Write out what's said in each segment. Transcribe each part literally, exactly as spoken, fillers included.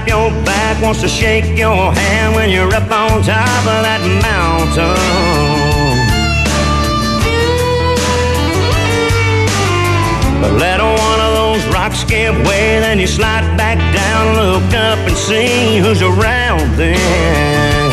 tap your back, wants to shake your hand when you're up on top of that mountain. But let one of those rocks give way, then you slide back down, look up and see who's around then.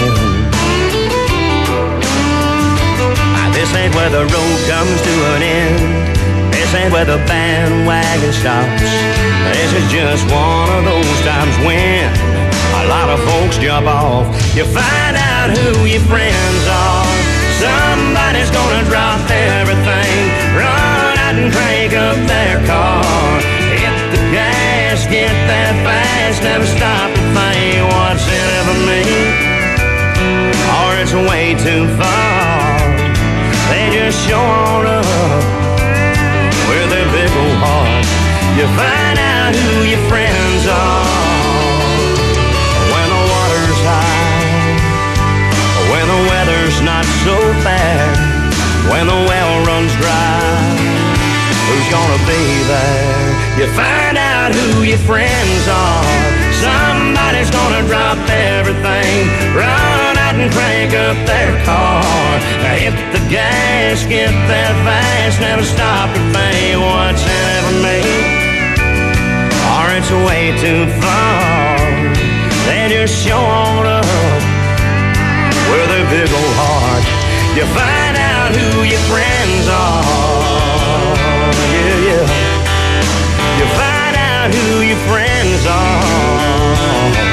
This ain't where the road comes to an end. This ain't where the bandwagon stops. This is just one of those times when a lot of folks jump off. You find out who your friends are. Somebody's gonna drop everything, run out and crank up their car. Hit the gas, get that fast, never stop to think what's in it for me, or it's way too far. They just show on up with their big old heart. You find out who your friends are when the water's high, when the weather's not so bad, when the well runs dry. Who's gonna be there? You find out who your friends are. Somebody's gonna drop everything, run out and crank up their car. Hit the gas, get that fast, never stop to think what's in it for me, or it's way too far. They just show on up with a big old heart. You find out who your friends are. Yeah, yeah. You find out who your friends are.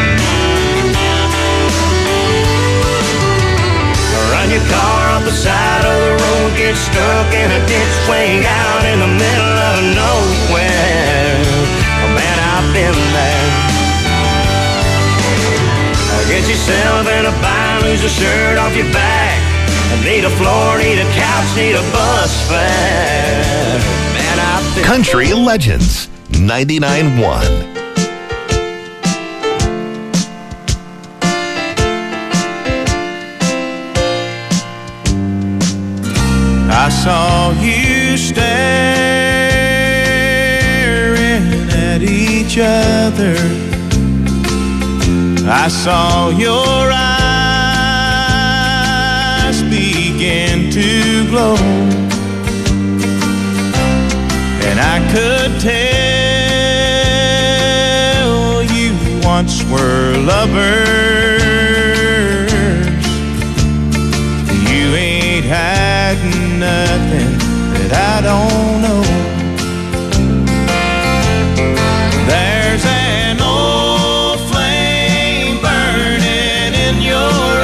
Run your car off the side of the road, get stuck in a ditch way out in the middle of nowhere. Oh man, I've been there. Get yourself in a bind, lose a shirt off your back. Need a floor, need a couch, need a bus fare. Man, I've been Country Legends ninety-nine point one. I saw you staring at each other. I saw your eyes begin to glow, and I could tell you once were lovers. You ain't had nothing that I don't know. There's an old flame burning in your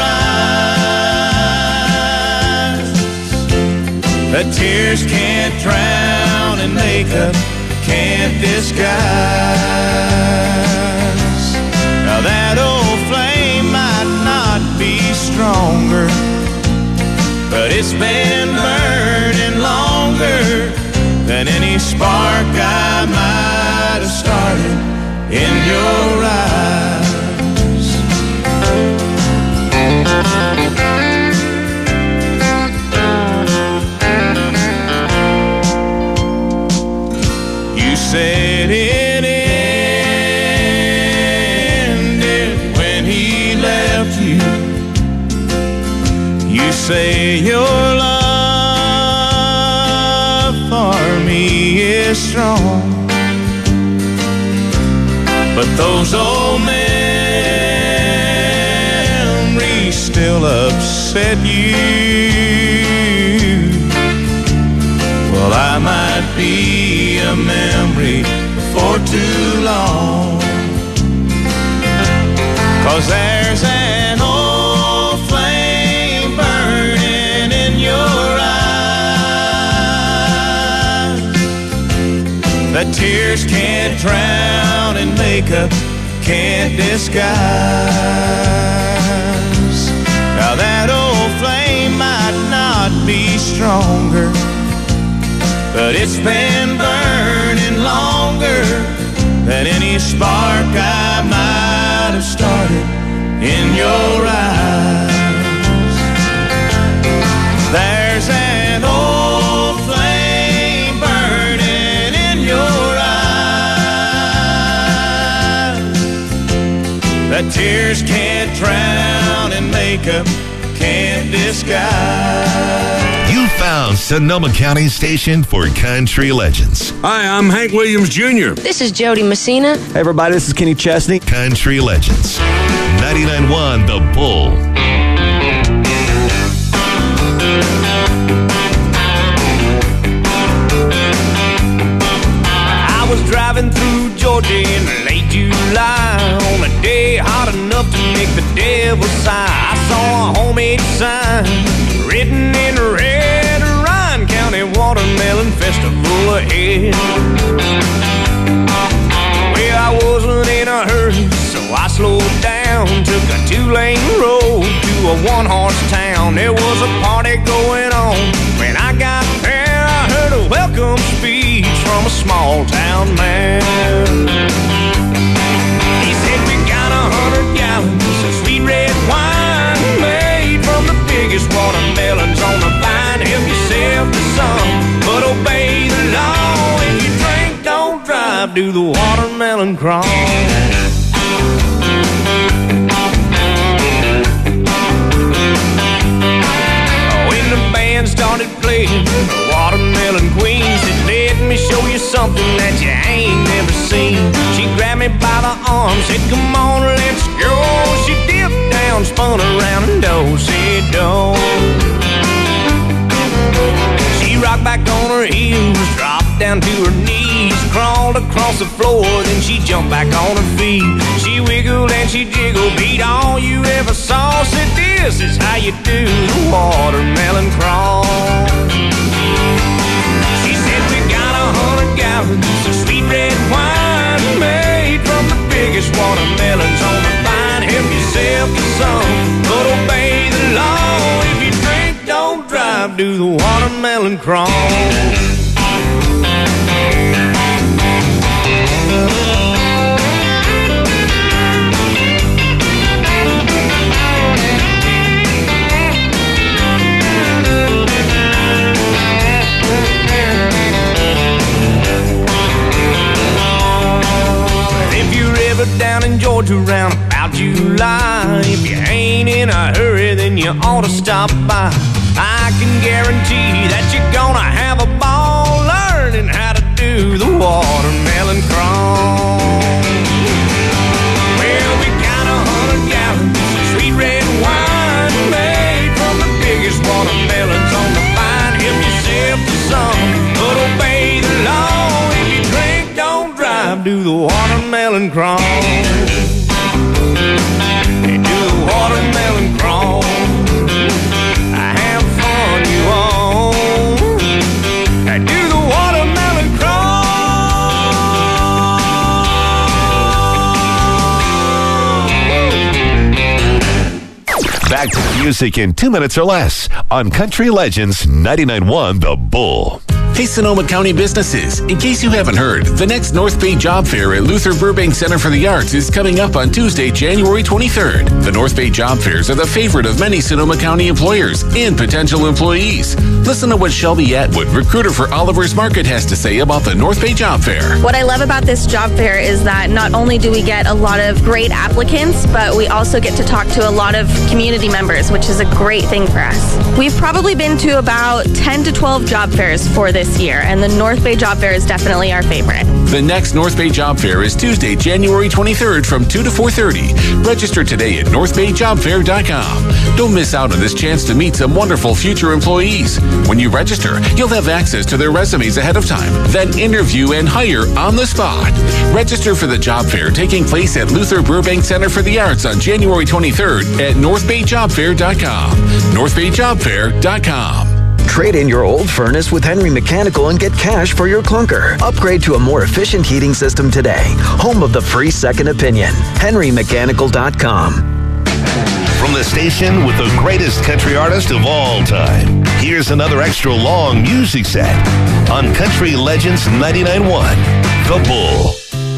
eyes that tears can't drown and makeup can't disguise. Now that old flame might not be stronger, but it's been burning longer than any spark I might have started in your eyes. You said it ended when he left you. You say your love for me is strong, but those old memories still upset you. Well, I might be a memory for too long, 'cause there's an old flame burning in your eyes that tears can't drown and makeup can't disguise. Now that old flame might not be stronger, but it's been burning longer than any spark I might have started in your eyes. There's an old flame burning in your eyes that tears can't drown and makeup can't disguise. You found Sonoma County Station for Country Legends. Hi, I'm Hank Williams Junior This is Jody Messina. Hey everybody, this is Kenny Chesney. Country Legends. ninety-nine point one The Bull. I was driving through Georgia in late July on a day hot enough to make the devil sigh. I saw a homemade sign written in red, Ryan County Watermelon Festival ahead. Well, I wasn't in a hurry, so I slowed down, took a two-lane road to a one-horse town. There was a party going on. When I got there, I heard a welcome speech from a small-town man. He said, we got a hundred gallons of sweet red wine made from the biggest watermelons on the vine. Help yourself to some, but obey the law. If you drink, don't drive, do the watermelon crawl. When the band started playing, the Watermelon Queen said, let me show you something that you ain't never seen. She grabbed me by the arm, said, come on, let's go. She dipped down, spun around, and do-si-do. She rocked back on her heels, dropped down to her knees, crawled across the floor, then she jumped back on her feet. She wiggled and she jiggled, beat all you ever saw. Said, this is how you do the watermelon crawl. She said, we got a hundred gallons of sweet red wine made from the biggest watermelons on the vine. Help yourself to some, but obey the law. If you drink, don't drive, do the watermelon crawl. Down in Georgia round about July, if you ain't in a hurry, then you ought to stop by. I can guarantee that you're gonna have a ball learning how to do the watermelon crawl. Well, we got a hundred gallons of sweet red wine made from the biggest watermelons on the vine. Help yourself to some, but obey the law. If you drink, don't drive, do the watermelon crawl. They do the watermelon crawl. Have fun, you all. They do the watermelon crawl. Back to the music in two minutes or less on Country Legends ninety-nine point one The Bull. Hey, Sonoma County businesses. In case you haven't heard, the next North Bay Job Fair at Luther Burbank Center for the Arts is coming up on Tuesday, January twenty-third. The North Bay Job Fairs are the favorite of many Sonoma County employers and potential employees. Listen to what Shelby Atwood, recruiter for Oliver's Market, has to say about the North Bay Job Fair. What I love about this job fair is that not only do we get a lot of great applicants, but we also get to talk to a lot of community members, which is a great thing for us. We've probably been to about ten to twelve job fairs for this year, and the North Bay Job Fair is definitely our favorite. The next North Bay Job Fair is Tuesday, January twenty-third from two to four thirty. Register today at north bay job fair dot com. Don't miss out on this chance to meet some wonderful future employees. When you register, you'll have access to their resumes ahead of time, then interview and hire on the spot. Register for the job fair taking place at Luther Burbank Center for the Arts on January twenty-third at north bay job fair dot com. north bay job fair dot com. Trade in your old furnace with Henry Mechanical and get cash for your clunker. Upgrade to a more efficient heating system today. Home of the free second opinion. henry mechanical dot com. From the station with the greatest country artist of all time, here's another extra long music set on Country Legends ninety-nine point one The Bull.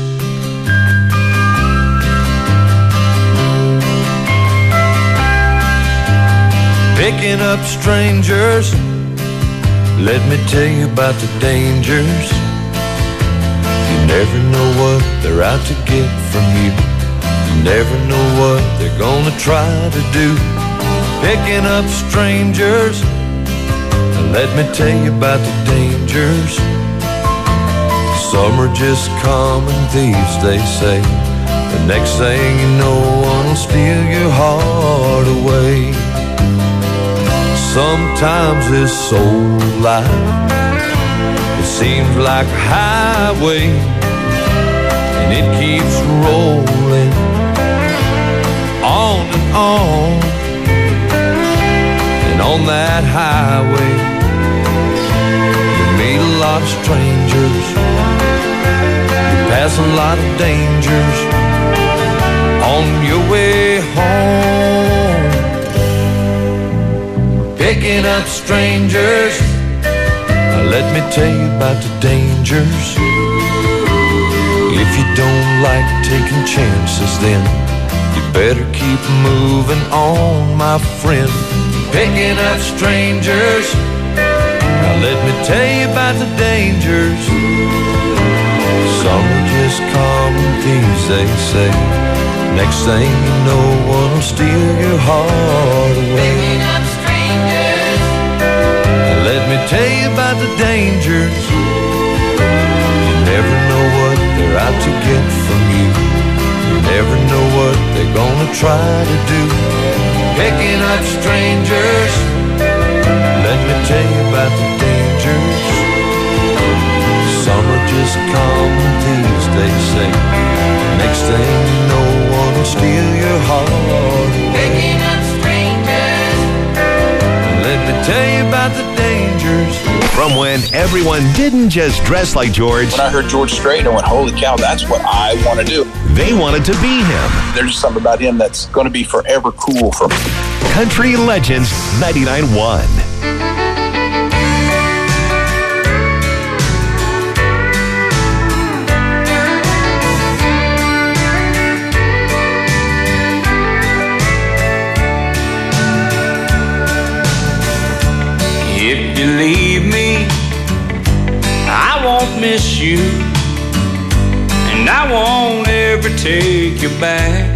Picking up strangers, let me tell you about the dangers. You never know what they're out to get from you. never know what they're gonna try to do. Picking up strangers, and let me tell you about the dangers. Some are just common thieves, they say. The next thing you know, one will steal your heart away. Sometimes this soul life, it seems like a highway, and it keeps rolling on and on. And on that highway, you meet a lot of strangers, you pass a lot of dangers on your way home. Picking up strangers, now let me tell you about the dangers. If you don't like taking chances, then you better keep moving on, my friend. Picking up strangers, now let me tell you about the dangers. Some are just common thieves, they say. Next thing you know, one will steal your heart away. Picking up strangers, now let me tell you about the dangers. You never know what they're out to get from you. You never know what they're gonna try to do. Picking up strangers, let me tell you about the dangers. Some are just common thieves, they say. Next thing you know, one will steal your heart. Picking up strangers, let me tell you about the dangers. From when everyone didn't just dress like George. When I heard George Strait, I went, holy cow, that's what I want to do. They wanted to be him. There's just something about him that's going to be forever cool for me. Country Legends ninety-nine point one. If you leave me, I won't miss you, and I won't ever take you back.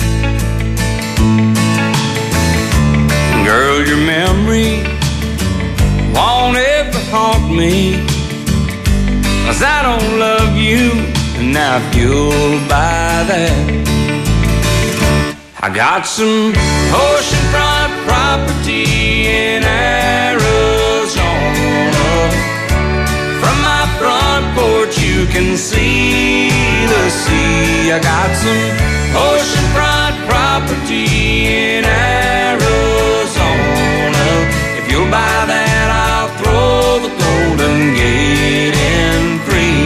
Girl, your memory won't ever haunt me, 'cause I don't love you, and now if you'll buy that, I got some oceanfront property in Arizona. From my front porch you can see the sea. I got some oceanfront property in Arizona. If you'll buy that, I'll throw the Golden Gate in free.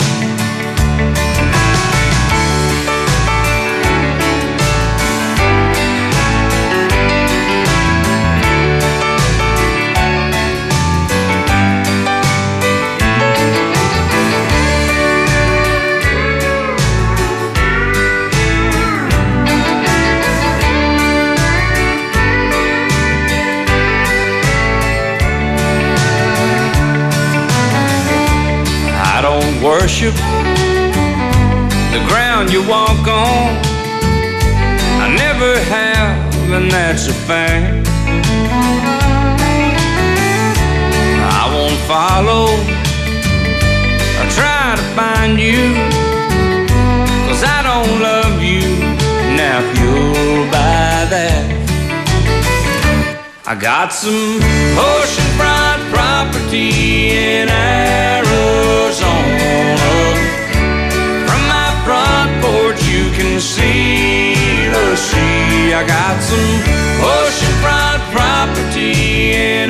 Worship the ground you walk on. I never have, and that's a fact. I won't follow or try to find you, 'cause I don't love you. Now if you'll buy that, I got some oceanfront property in Arizona. From my front porch you can see the sea. I got some oceanfront property in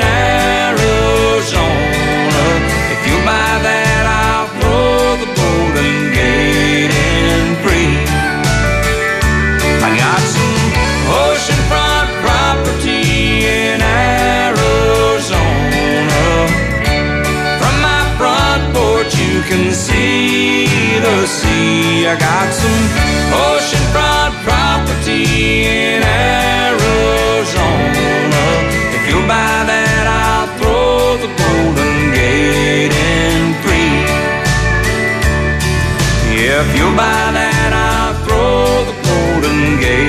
Arizona. If you buy that, I'll throw the Golden Gate in free. I got some oceanfront property in Arizona. From my front porch you can see the sea. I got some oceanfront property in Arizona. If you'll buy that, I'll throw the Golden Gate in free. Yeah, if you'll buy that, I'll throw the Golden Gate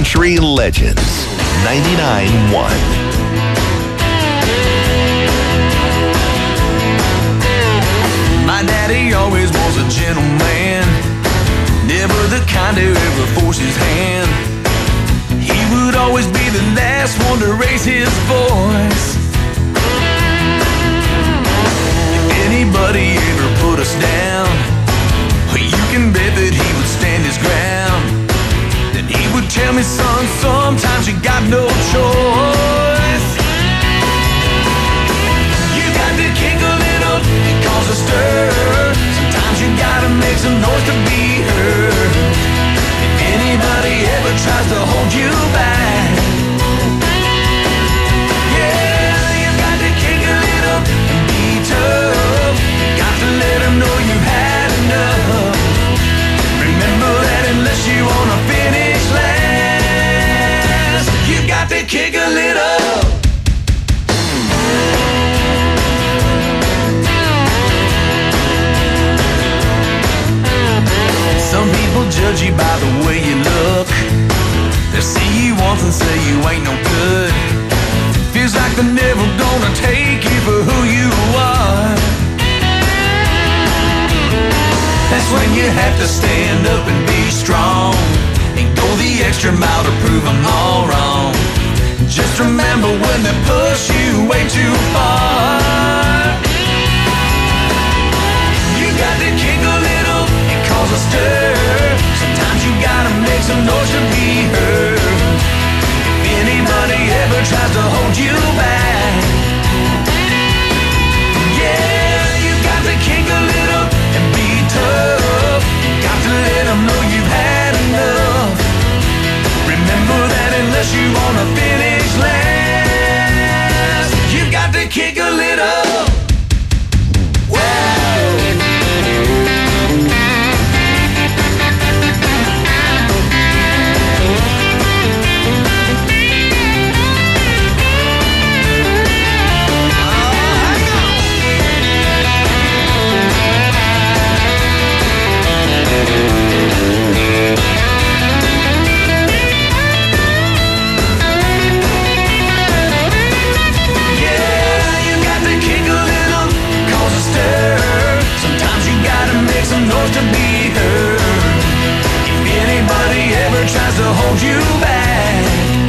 Country Legends ninety-nine point one. My daddy always was a gentleman, never the kind to ever force his hand. He would always be the last one to raise his voice. If anybody ever put us down, you can bet that he would stand his ground. Then he would tell me, son, sometimes you got no choice. You got to kick a little and cause a stir. Sometimes you gotta make some noise to be heard. If anybody ever tries to hold you back, yeah, you got to kick a little and be tough. You got to let them know you've had enough. Remember that unless you wanna finish last, you got to kick a little. Some people judge you by the way you look. They see you once and say you ain't no good. Feels like they're never gonna take you for who you are. That's when you have to stand up and be strong and go the extra mile to prove them all wrong. Just remember when they push you way too far, you got to kick a little and cause a stir. Sometimes you gotta make some noise to be heard. If anybody ever tries to hold you back, yeah, you got to kick a little and be tough. You got to let them know you've had enough. Remember that unless you wanna finish last, you got to kick a little. To be heard. If anybody ever tries to hold you back,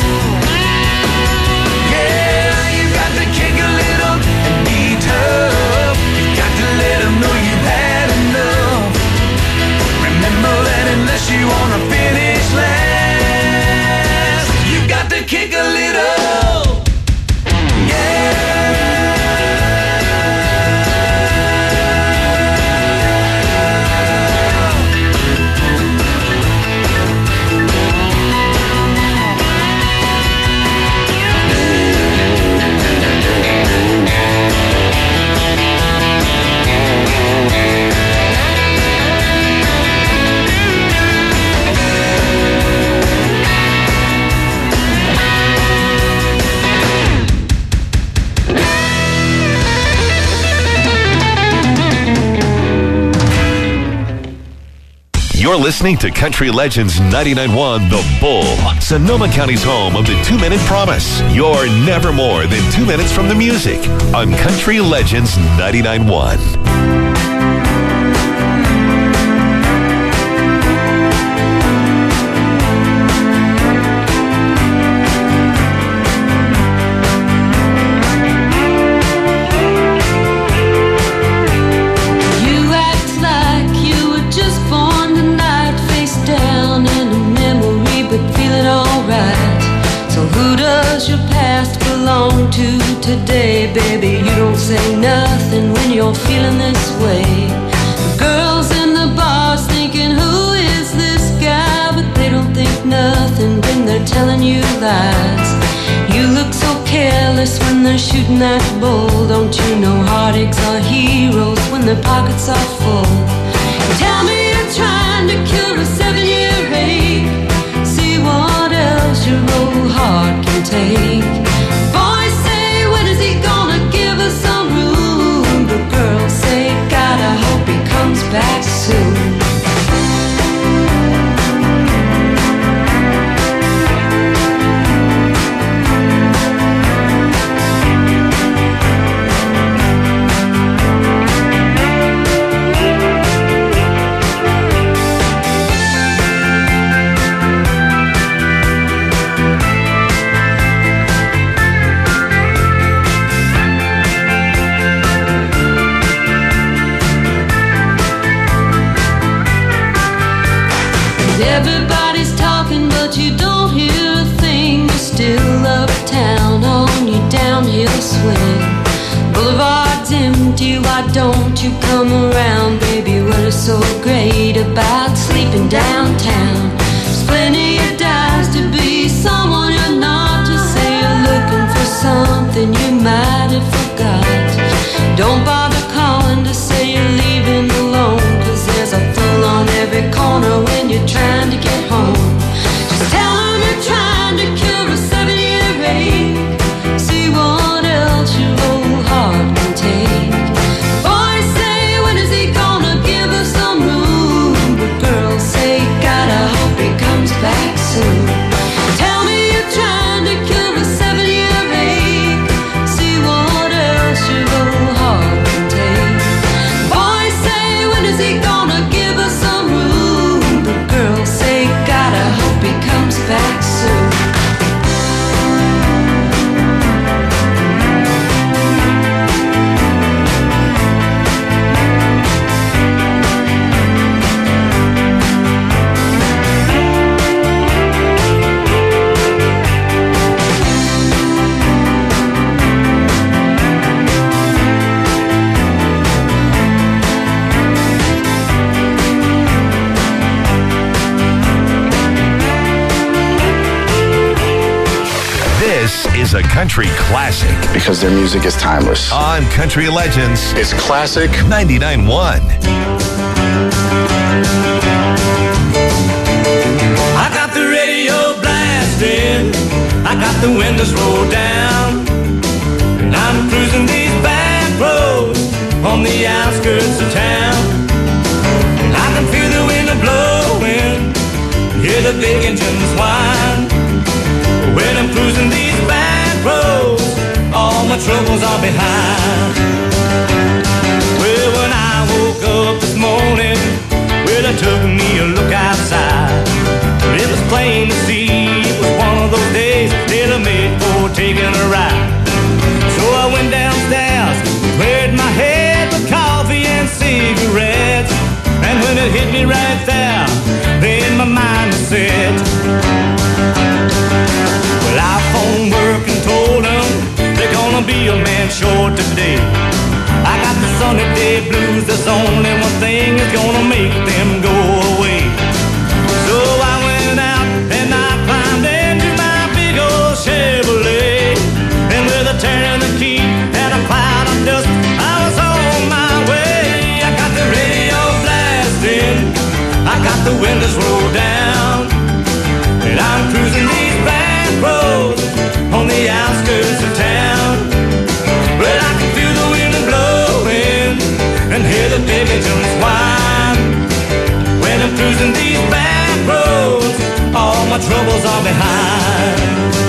yeah, you got to kick a little and be tough. You got to let them know you've had enough. Remember that unless you wanna finish last, you got to kick a little. Yeah. You're listening to Country Legends ninety-nine point one The Bull, Sonoma County's home of the two-minute promise. You're never more than two minutes from the music on Country Legends ninety-nine point one. Today, baby, you don't say nothing when you're feeling this way. The girls in the bars thinking, who is this guy? But they don't think nothing when they're telling you lies. You look so careless when they're shooting that bull. Don't you know heartaches are heroes when their pockets are full? Tell me you're trying to cure a seven-year ache. See what else your old heart can take. Boys say, when is he gonna give us some room? But girls say, God, I hope he comes back soon. come around, baby, what is so great about sleeping downtown? There's plenty of times to be someone you're not. Just say you're looking for something you might have forgot. Don't bother calling to say you're leaving alone, 'cause there's a fool on every corner when you're trying to get home. Just tell them you're trying to cure a seven-year ache. See what else your old heart can take. Boys say, when is he gonna give us some room? But girls say, God, I hope he comes back soon. Tell me you're trying to cure a seven-year ache. See what else your old heart can take. Boys say, when is he gonna give us some room? But girls say, God, I hope he comes back soon. This is a country classic because their music is timeless. on Country Legends It's classic. ninety-nine point one. I got the radio blasting, I got the windows rolled down, and I'm cruising these back roads on the outskirts of town. And I can feel the wind blowing, hear the big engines whine. When I'm cruising these back roads, all my troubles are behind. Well, when I woke up this morning, well, I took me a look outside. It was plain to see it was one of those days that I made for taking a ride. So I went downstairs, cleared my head with coffee and cigarettes. And when it hit me right there, then my mind was set. Well, I phoned work and told them they're gonna be a man short today. I got the sunny day blues, there's only one thing that's gonna make them go away. So I went out and I climbed into my big old Chevrolet, and with a turn of the key and a cloud of dust, I was on my way. I got the radio blasting, I got the windows rolled down, and I'm cruising these back roads on the outskirts of town. Well, I can feel the wind blowing and hear the big engines whine. When I'm cruising these back roads, all my troubles are behind.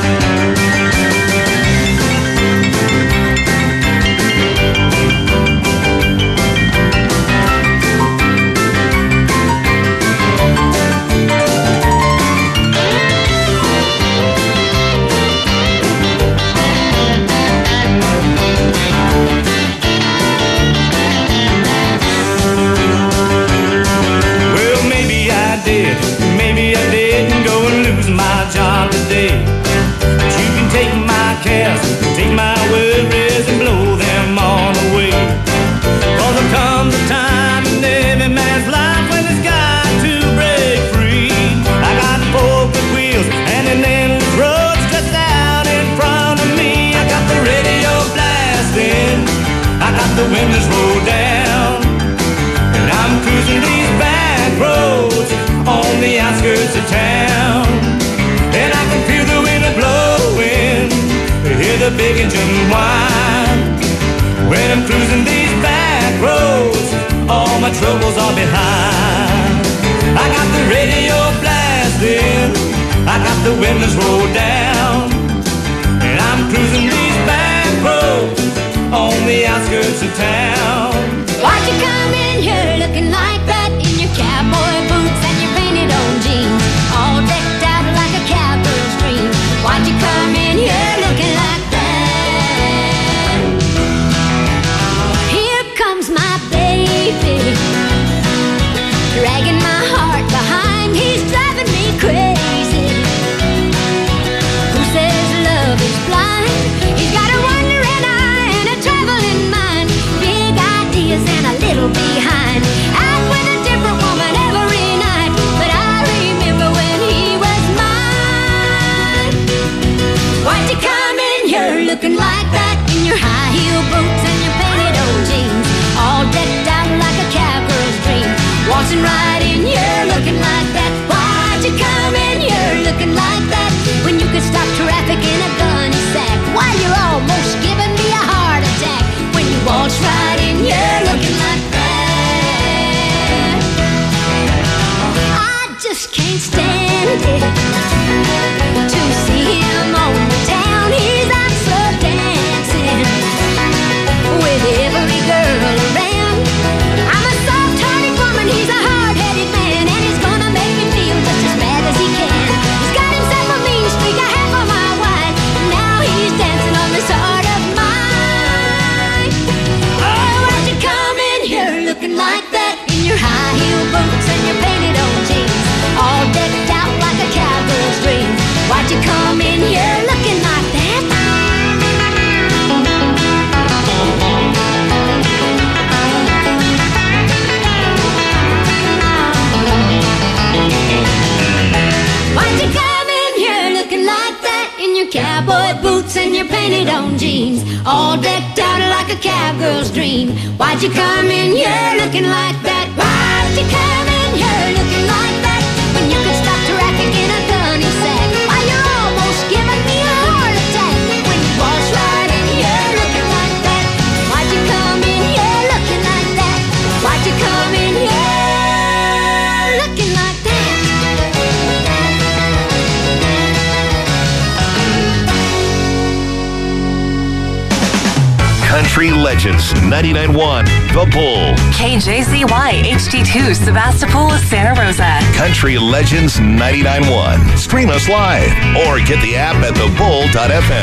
Maybe I didn't go and lose my job today. But you can take my cares, take my worries and blow them all away. Cause there comes a time in every man's life when it's got to break free. I got four good wheels and an endless road stretched out in front of me. I got the radio blasting, I got the windows rolled down, and I'm cruising these back roads on the outskirts of town. And I can feel the wind blowing, hear the big engine whine. When I'm cruising these back roads, all my troubles are behind. I got the radio blasting, I got the windows rolled down, and I'm cruising these back roads on the outskirts of town. Why'd you come in here looking like that in your cowboy boots and your painted on jeans, all decked out like a cowgirl's dream? Why'd you come in here looking like that? Here comes my baby, dragging my heart behind. He's driving me crazy. Who says love is blind? He's got a wandering eye and a traveling mind, big ideas and a little looking like that in your high heel boots and your painted on jeans, all decked out like a cowgirl's dream. Why'd you come in here looking like that? Why'd you come in here looking like that in your cowboy boots and your painted on jeans, all decked out like a cowgirl's dream? Why'd you come in here looking like that? Why'd you come in here looking like that when you could stop traffic in a gunny sack? Why, you're almost giving me a heart attack when you waltz right in here looking like that. Why'd you come in here looking like that? Why'd you come in here looking like that? Country Legends ninety-nine point one, The Bull. K J Z Y H D two, Sebastopol, Santa Rosa. Country Legends ninety-nine point one. Stream us live or get the app at the bull dot f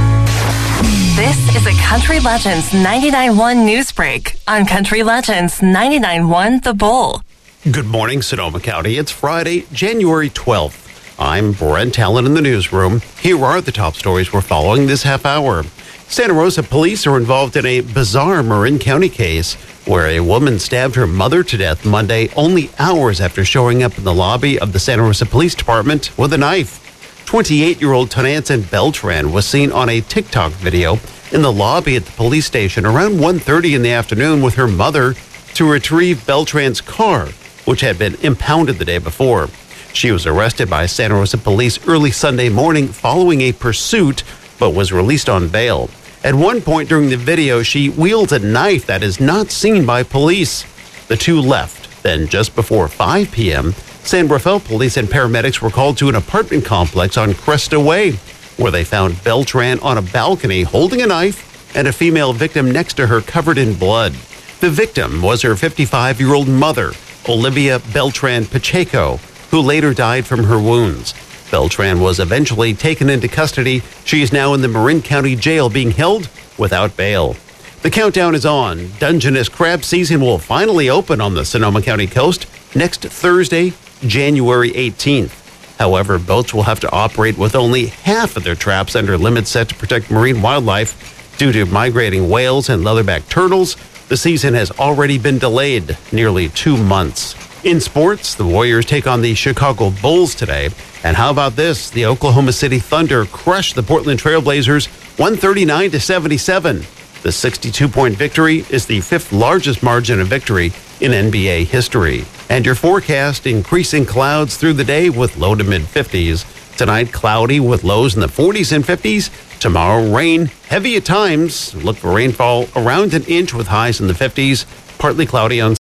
m. This is a Country Legends ninety-nine point one news break on Country Legends ninety-nine point one, The Bull. Good morning, Sonoma County. It's Friday, January twelfth. I'm Brent Allen in the newsroom. Here are the top stories we're following this half hour. Santa Rosa police are involved in a bizarre Marin County case where a woman stabbed her mother to death Monday only hours after showing up in the lobby of the Santa Rosa Police Department with a knife. twenty-eight-year-old Tonantzin Beltran was seen on a TikTok video in the lobby at the police station around one thirty in the afternoon with her mother to retrieve Beltran's car, which had been impounded the day before. She was arrested by Santa Rosa police early Sunday morning following a pursuit, but was released on bail. At one point during the video, she wields a knife that is not seen by police. The two left. Then, just before five p.m., San Rafael police and paramedics were called to an apartment complex on Cresta Way, where they found Beltran on a balcony holding a knife and a female victim next to her covered in blood. The victim was her fifty-five-year-old mother, Olivia Beltran Pacheco, who later died from her wounds. Beltran was eventually taken into custody. She is now in the Marin County Jail being held without bail. The countdown is on. Dungeness crab season will finally open on the Sonoma County coast next Thursday, January eighteenth. However, boats will have to operate with only half of their traps under limits set to protect marine wildlife. Due to migrating whales and leatherback turtles, the season has already been delayed nearly two months. In sports, the Warriors take on the Chicago Bulls today. And how about this? The Oklahoma City Thunder crushed the Portland Trailblazers one thirty-nine to seventy-seven. The sixty-two point victory is the fifth largest margin of victory in N B A history. And your forecast, increasing clouds through the day with low to mid fifties. Tonight, cloudy with lows in the forties and fifties. Tomorrow, rain, heavy at times. Look for rainfall around an inch with highs in the fifties. Partly cloudy on